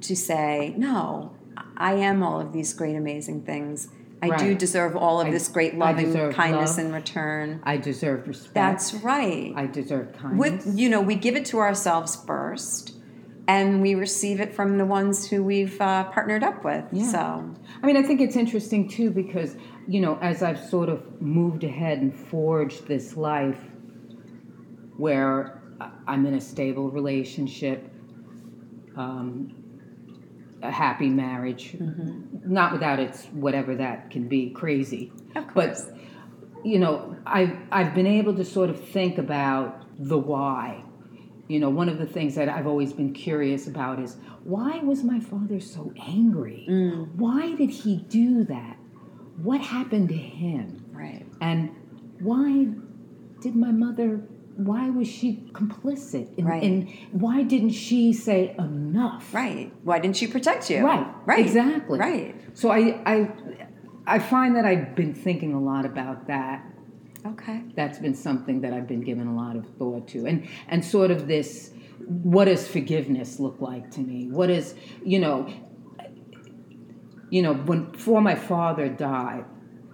to say, no, I am all of these great, amazing things. I right. do deserve all of I, this great love and kindness love. in return. I deserve respect. That's right. I deserve kindness. With, you know, we give it to ourselves first, and we receive it from the ones who we've uh, partnered up with. Yeah. So, I mean, I think it's interesting, too, because, you know, as I've sort of moved ahead and forged this life where I'm in a stable relationship, um, a happy marriage, mm-hmm. not without its whatever that can be, crazy. Of course. But, you know, I've, I've been able to sort of think about the why. You know, one of the things that I've always been curious about is, why was my father so angry? Mm. Why did he do that? What happened to him? Right. And why did my mother, why was she complicit? In, right. And why didn't she say enough? Right. Why didn't she protect you? Right. Right. Exactly. Right. So I, I, I find that I've been thinking a lot about that. Okay. That's been something that I've been giving a lot of thought to. And and sort of this, what does forgiveness look like to me? What is, you know, you know, when before my father died,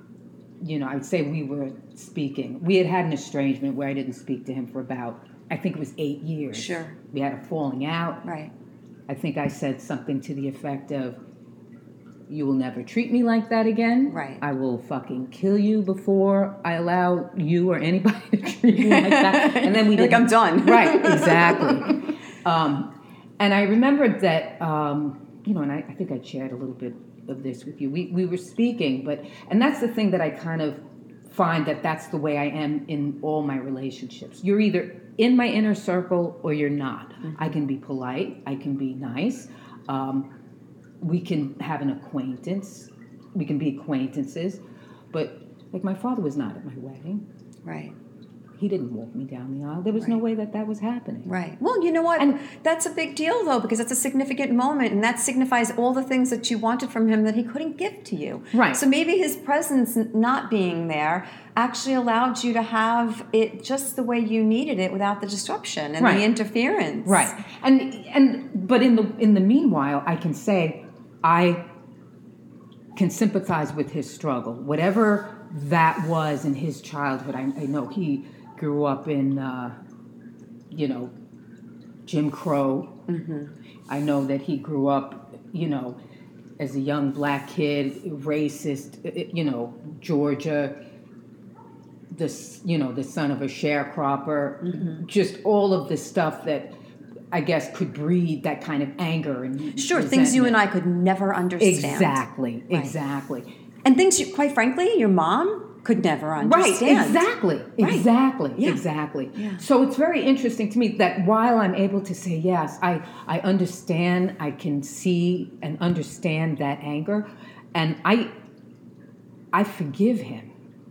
you know, I'd say we were speaking. We had had an estrangement where I didn't speak to him for about, I think it was eight years. Sure. We had a falling out. Right. I think I said something to the effect of, you will never treat me like that again. Right. I will fucking kill you before I allow you or anybody to treat me like that. And then we like I'm done. Right, exactly. um, and I remembered that, um, you know, and I, I think I shared a little bit of this with you. We we were speaking, but, and that's the thing that I kind of find that that's the way I am in all my relationships. You're either in my inner circle or you're not. Mm-hmm. I can be polite. I can be nice. Um, we can have an acquaintance. We can be acquaintances. But, like, my father was not at my wedding. Right. He didn't walk me down the aisle. There was right. no way that that was happening. Right. Well, you know what? And that's a big deal, though, because it's a significant moment, and that signifies all the things that you wanted from him that he couldn't give to you. Right. So maybe his presence not being there actually allowed you to have it just the way you needed it without the disruption and right. the interference. Right. And and but in the in the meanwhile, I can say I can sympathize with his struggle, whatever that was in his childhood. I, I know he grew up in, uh, you know, Jim Crow. Mm-hmm. I know that he grew up, you know, as a young black kid, racist, you know, Georgia, the, you know, the son of a sharecropper, mm-hmm. just all of the stuff that I guess could breed that kind of anger and sure, resentment. Things you and I could never understand. Exactly, right. exactly. And things, you, quite frankly, your mom could never understand. Right, exactly, right. exactly, yeah. exactly. Yeah. So it's very interesting to me that while I'm able to say, yes, I, I understand, I can see and understand that anger, and I, I forgive him.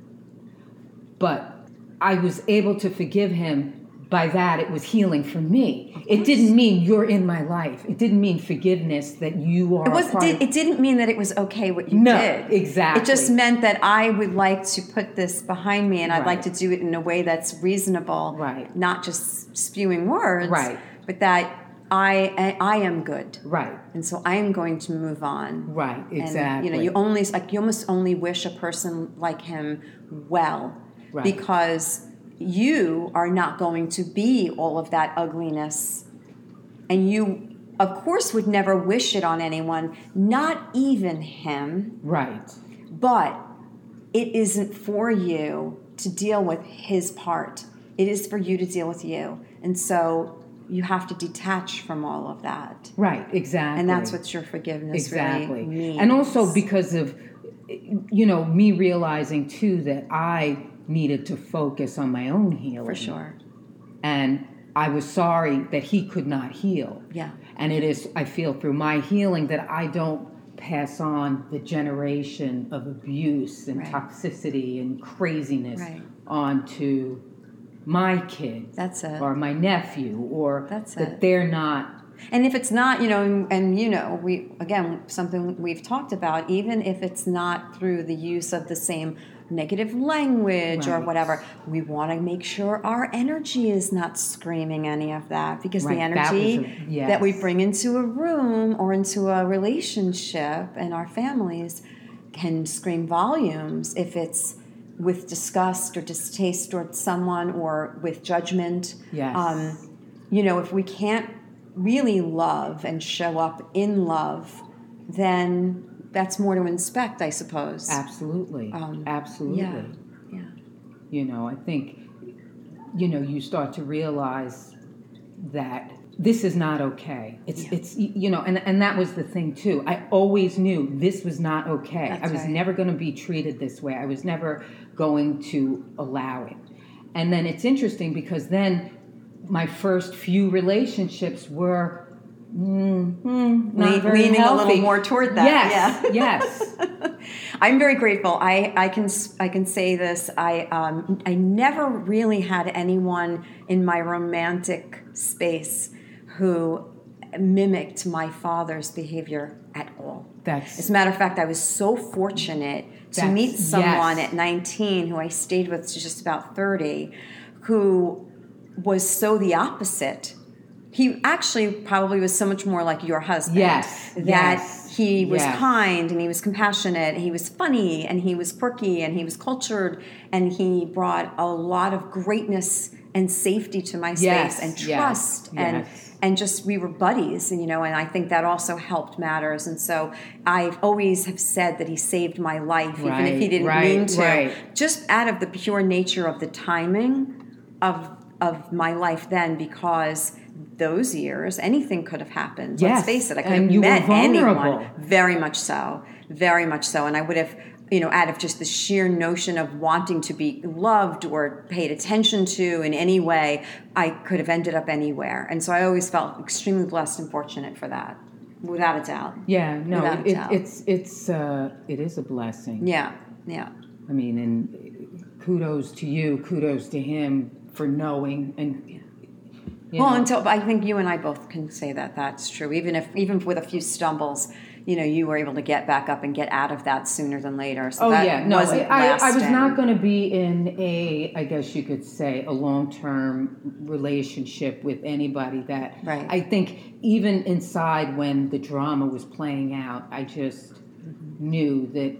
But I was able to forgive him. By that, it was healing for me. It didn't mean you're in my life. It didn't mean forgiveness that you are. It was. Part Did, of... It didn't mean that it was okay what you no, did. Exactly. It just meant that I would like to put this behind me, and I'd right. like to do it in a way that's reasonable, right? Not just spewing words, right? But that I I am good, right? And so I am going to move on, right? Exactly. And, you know, you only like you almost only wish a person like him well, right. because you are not going to be all of that ugliness. And you, of course, would never wish it on anyone, not even him. Right. But it isn't for you to deal with his part. It is for you to deal with you. And so you have to detach from all of that. Right, exactly. And that's what your forgiveness exactly. really means. And also because of, you know, me realizing, too, that I needed to focus on my own healing. For sure. And I was sorry that he could not heal. Yeah. And it is, I feel, through my healing that I don't pass on the generation of abuse and right. toxicity and craziness right. onto my kids. That's it. Or my nephew, or That's that it. they're not. And if it's not, you know, and, and you know, we again, something we've talked about, even if it's not through the use of the same negative language or Right. whatever. We want to make sure our energy is not screaming any of that, because Right, the that was energy a- yes. that we bring into a room or into a relationship and our families can scream volumes if it's with disgust or distaste towards someone or with judgment. Yes. Um, you know, if we can't really love and show up in love, then that's more to inspect, I suppose. Absolutely. Um, Absolutely. Yeah. Yeah. You know, I think, you know, you start to realize that this is not okay. It's, Yeah. it's, you know, and, and that was the thing too. I always knew this was not okay. That's I was right. never going to be treated this way. I was never going to allow it. And then it's interesting because then my first few relationships were mm, mm, not Le- very leaning healthy. a little more toward that. Yes, Yeah. yes. I'm very grateful. I, I can I can say this. I um, I never really had anyone in my romantic space who mimicked my father's behavior at all. That's As a matter of fact, I was so fortunate to That's- meet someone yes. at nineteen who I stayed with to just about thirty, who was so the opposite. He actually probably was so much more like your husband. Yes, That yes, he was yes. kind and he was compassionate and he was funny and he was quirky and he was cultured and he brought a lot of greatness and safety to my space Yes, and yes, trust and yes. and just we were buddies, and you know, and I think that also helped matters. And so I've always have said that he saved my life, even if he Right, didn't right, mean to, right. just out of the pure nature of the timing of of my life then, because those years anything could have happened. Yes, Let's face it, I could and have you were met vulnerable. anyone. Very much so, very much so, and I would have, you know, out of just the sheer notion of wanting to be loved or paid attention to in any way, I could have ended up anywhere. And so I always felt extremely blessed and fortunate for that, without a doubt. Yeah, no, Without a it, doubt. it's it's uh, it is a blessing. Yeah, yeah. I mean, and kudos to you, kudos to him for knowing and. You Well, know. until I think you and I both can say that that's true. Even if, even with a few stumbles, you know, you were able to get back up and get out of that sooner than later. So Oh that yeah, no, wasn't I, I was lasting. not going to be in a, I guess you could say, a long-term relationship with anybody that. Right. I think even inside when the drama was playing out, I just Mm-hmm. knew that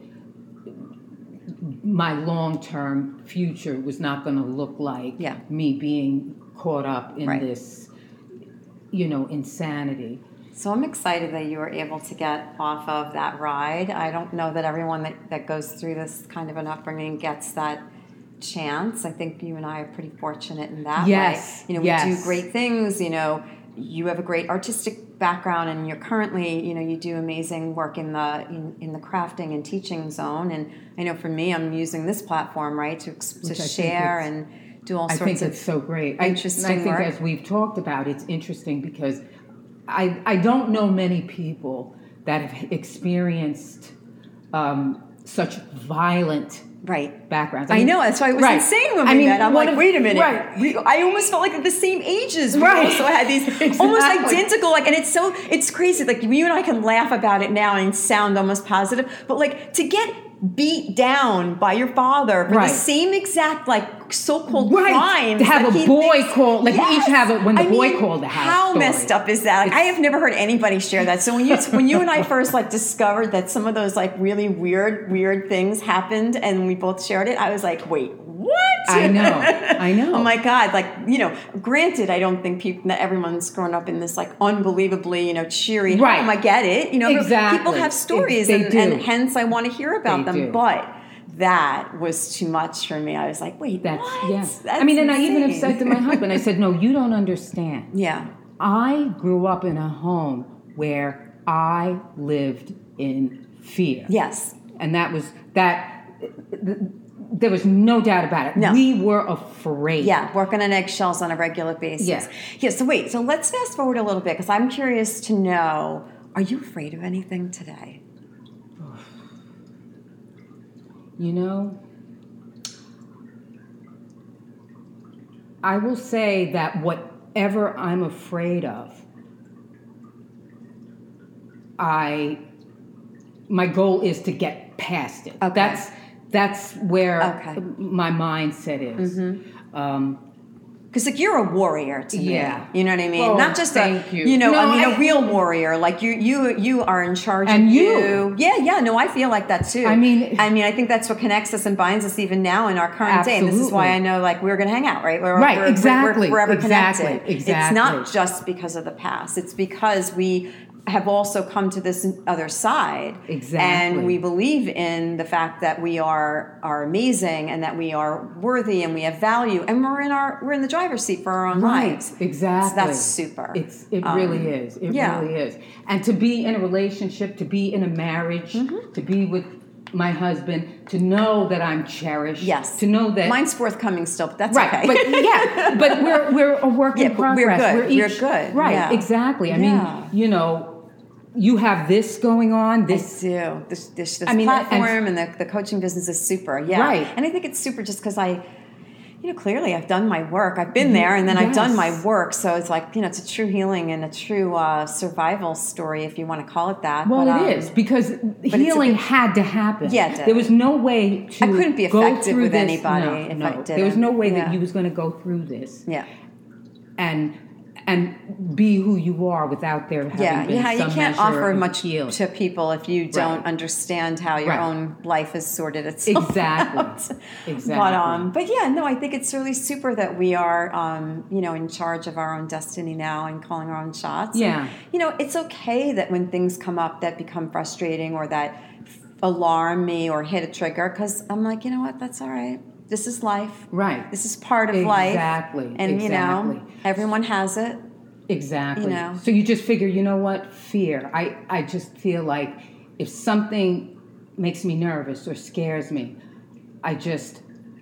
my long-term future was not going to look like Yeah. me being caught up in Right. this, you know, insanity. So I'm excited that you were able to get off of that ride. I don't know that everyone that, that goes through this kind of an upbringing gets that chance. I think you and I are pretty fortunate in that Yes, way. You know, yes. we do great things. You know, you have a great artistic background, and you're currently, you know, you do amazing work in the in, in the crafting and teaching zone. And I know for me, I'm using this platform, right, to ex- to Which I think share it's- and do all I sorts think of it's so great. interesting I, and I think work. as we've talked about, it's interesting because I I don't know many people that have experienced um, such violent right. backgrounds. I know, that's why it was right. insane when we I mean, met. I'm one like, of- wait a minute. Right. We, I almost felt like at the same ages. We Right. also had these Exactly. almost identical, like, and it's so, it's crazy. Like, you and I can laugh about it now and sound almost positive, but like, to get beat down by your father for Right. the same exact, like, so-called Right. crimes. To have that a he boy thinks- call- like, we Yes. each have it when the I boy mean, called the house How story. messed up is that? Like, I have never heard anybody share that. So when you, when you and I first, like, discovered that some of those, like, really weird, weird things happened and we both shared it, I was like, wait, what? I know. I know. Oh my God! Like, you know, granted, I don't think people, that everyone's grown up in this like unbelievably, you know, cheery Right. home. I get it. You know, but Exactly. people have stories, They and, do. and hence I want to hear about They them. do. But that was too much for me. I was like, wait, That's what? yeah. That's I mean, and I even have insane. said to my husband, I said, no, you don't understand. yeah, I grew up in a home where I lived in fear. yes, And that was that. There was no doubt about it. No. We were afraid. yeah. Working on eggshells on a regular basis. Yeah. Yeah. So wait. So let's fast forward a little bit because I'm curious to know: are you afraid of anything today? You know, I will say that whatever I'm afraid of, I my goal is to get past it. Okay. That's that's where Okay. my mindset is. Mm-hmm. Um, Because like you're a warrior to me, Yeah. you know what I mean. Oh, Not just thank a, you. know, No, I mean I- a real warrior. Like you, you, you are in charge And of you. Yeah, yeah. No, I feel like that too. I mean- I mean, I think that's what connects us and binds us even now in our current day. And this is why Absolutely. I know like we're going to hang out, right? We're, Right, We're, exactly, We're forever exactly, connected. It's exactly. not just because of the past. It's because we have also come to this other side. Exactly. And we believe in the fact that we are are amazing and that we are worthy and we have value and we're in our we're in the driver's seat for our own Right, lives. exactly. So that's super. It's it Um, really is. It yeah. really is. And to be in a relationship, to be in a marriage, Mm-hmm. to be with my husband, to know that I'm cherished. Yes. To know that Mine's forthcoming still, but that's right, okay. but yeah, but we're we're a work Yeah, in but we're progress. good. each, We're good. Right, Yeah. exactly. I Yeah. mean, you know, you have this going on. I This do. This this, this I mean, and- platform and, the, the coaching business is super. Yeah. Right. And I think it's super just because I, you know, clearly I've done my work. I've been there and then I've done my Yes. work. So it's like, you know, it's a true healing and a true uh, survival story, if you want to call it that. well, but, it um, is because a healing big- had to happen. Yeah, it did. There was no way to. I couldn't be go effective through with this. anybody No, if no. I There was didn't. no way Yeah. that you was going to go through this. Yeah. and and be who you are without there having Yeah, been yeah. You some can't measure offer of much healing. to people if you don't Right. understand how your Right. own life has sorted itself Exactly. out. Exactly. But um, but yeah, no, I think it's really super that we are um, you know, in charge of our own destiny now and calling our own shots. Yeah. And, you know, it's okay that when things come up that become frustrating or that alarm me or hit a trigger, because I'm like, you know what, that's all right. This is life. Right. This is part of life. Exactly. And you know, Exactly. everyone has it. Exactly. You know. So you just figure, you know what? Fear. I, I just feel like if something makes me nervous or scares me, I just,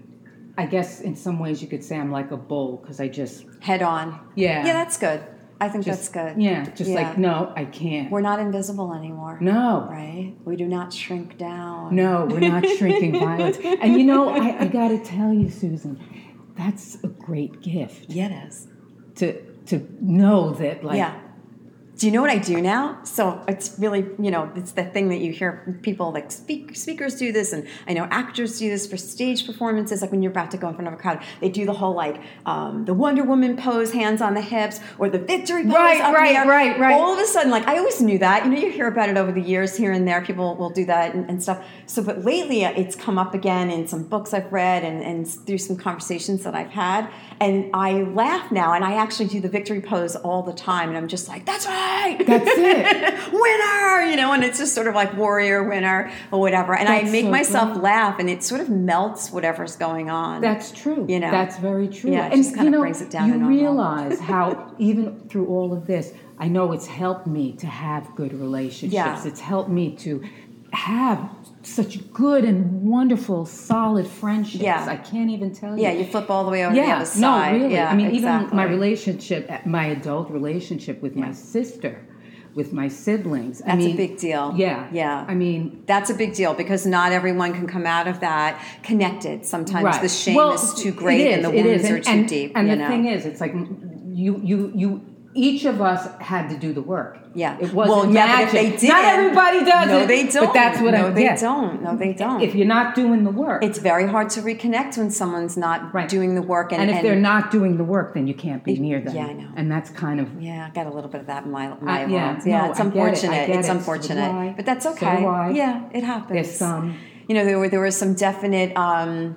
I guess in some ways you could say I'm like a bull because I just, Head on. Yeah. Yeah, that's good. I think just that's good. Yeah. Just Yeah. like, no, I can't. We're not invisible anymore. no. Right? We do not shrink down. No, we're not shrinking violence. And you know, I, I got to tell you, Susan, that's a great gift Yeah, it is. to to know that, like, Yeah. Do you know what I do now? So it's really, you know, it's the thing that you hear people like speak, speakers do this, and I know actors do this for stage performances. Like when you're about to go in front of a crowd, they do the whole like um, the Wonder Woman pose, hands on the hips, or the victory pose Right, up right, in the air. right, right. All of a sudden, like I always knew that. You know, you hear about it over the years here and there. People will do that and, and stuff. So, but lately, uh, it's come up again in some books I've read and, and through some conversations that I've had. And I laugh now, and I actually do the victory pose all the time, and I'm just like, that's right. That's it. Winner, you know, and it's just sort of like warrior, winner, or whatever. And That's I make so myself great. laugh, and it sort of melts whatever's going on. That's true. You know. That's very true. Yeah, it and just kinda you know, brings it down you to normal. realize how even through all of this, I know it's helped me to have good relationships. Yeah. It's helped me to have such good and wonderful, solid friendships. Yeah. I can't even tell you. yeah, you flip all the way over to the Yeah, other side. no, really. Yeah, I mean, exactly. even my relationship, my adult relationship with my Yeah. sister, with my siblings. I That's a mean, big deal. Yeah, Yeah. I mean, That's a big deal because not everyone can come out of that connected. Sometimes right. the shame Well, is too great it and the is, it wounds is. are And- too and, deep. And you the know? thing is, it's like you, you, you. Each of us had to do the work. Yeah. It wasn't well, yeah, magic. but if they didn't, Not everybody does no, it. they don't. But that's what no, I they yeah. don't. No, they don't. If you're not doing the work, It's very hard to reconnect when someone's not Right. doing the work. And, and if and- they're not doing the work, then you can't be near them. yeah, I know. And that's kind of Yeah, I got a little bit of that in my, my Uh, yeah, world. Yeah, no, it's I get it, I unfortunate. get It's it. So unfortunate. do I. But that's So okay. do I. Yeah, it happens. There's some. You know, there were there were some definite um,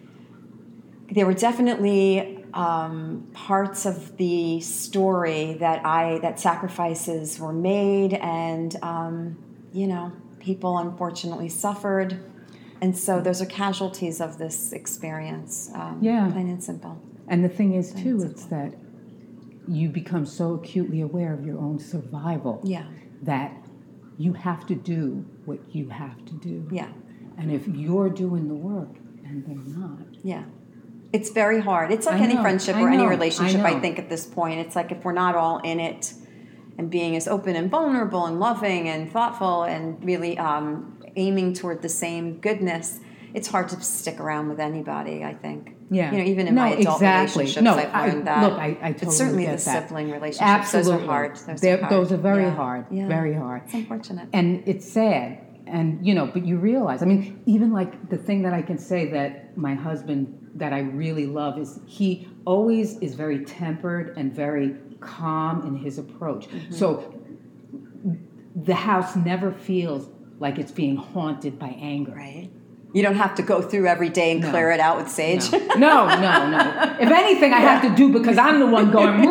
there were definitely um, parts of the story that I that sacrifices were made, and um, you know, people unfortunately suffered, and so those are casualties of this experience. Um, Yeah. plain and simple. And the thing is, too, it's that you become so acutely aware of your own survival Yeah, that you have to do what you have to do. yeah, And if you're doing the work and they're not, yeah. It's very hard. It's like I any know, friendship I or any know, relationship, I I know. think, at this point. It's like if we're not all in it and being as open and vulnerable and loving and thoughtful and really um, aiming toward the same goodness, it's hard to stick around with anybody, I think. Yeah. You know, even in No, my adult exactly. relationships, No, I've I- learned that. look, I- I But totally certainly get the that. sibling relationships, absolutely, those are hard. Those They're- are hard. those are very Yeah. hard, Yeah. very hard. It's unfortunate. And it's sad. and you know, but you realize, I mean, even like the thing that I can say that my husband that I really love is he always is very tempered and very calm in his approach. Mm-hmm. So the house never feels like it's being haunted by anger. Right. You don't have to go through every day and no. clear it out with sage. No, no, no. no. If anything, I have to do because I'm the one going.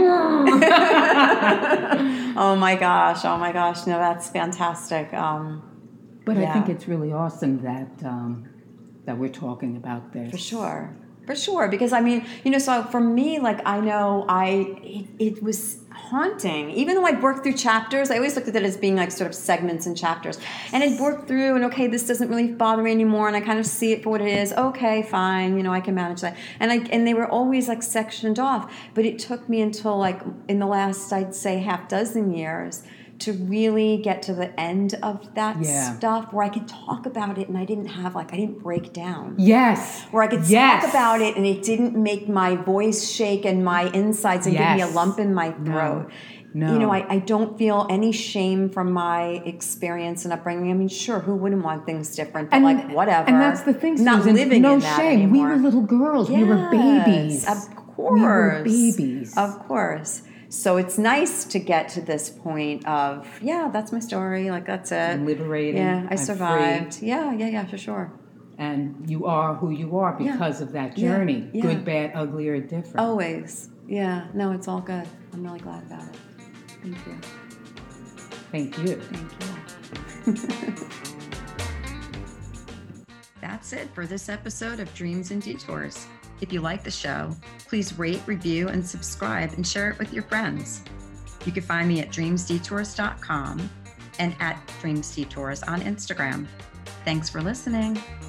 Oh my gosh! Oh my gosh! No, that's fantastic. Um, but yeah. I think it's really awesome that um, that we're talking about this. For sure. For sure, because I mean, you know, so for me, like I know I, it, it was haunting. Even though I'd worked through chapters, I always looked at it as being like sort of segments and chapters. And I'd worked through and okay, this doesn't really bother me anymore and I kind of see it for what it is. Okay, fine, you know, I can manage that. And I and they were always like sectioned off. But it took me until like in the last, I'd say half dozen years to really get to the end of that yeah. stuff where I could talk about it and I didn't have like, I didn't break down. Yes. Where I could yes. talk about it and it didn't make my voice shake and my insides and yes. give me a lump in my throat. No. No. You know, I, I don't feel any shame from my experience and upbringing. I mean, sure, who wouldn't want things different? But and, like, whatever. And that's the thing, Not Susan. living no in that shame. anymore. We were little girls. Yes, we were babies. Of course. We were babies. Of course. So it's nice to get to this point of, yeah, that's my story. Like, that's it. I'm liberated. Yeah, I I'm survived. Free. Yeah, yeah, yeah, for sure. And you are who you are because yeah. of that journey. Yeah. Good, bad, ugly, or different. Always. Yeah. No, it's all good. I'm really glad about it. Thank you. Thank you. Thank you. That's it for this episode of Dreams and Detours. If you like the show, please rate, review, and subscribe and share it with your friends. You can find me at dreams detours dot com and at dreams detours on Instagram. Thanks for listening.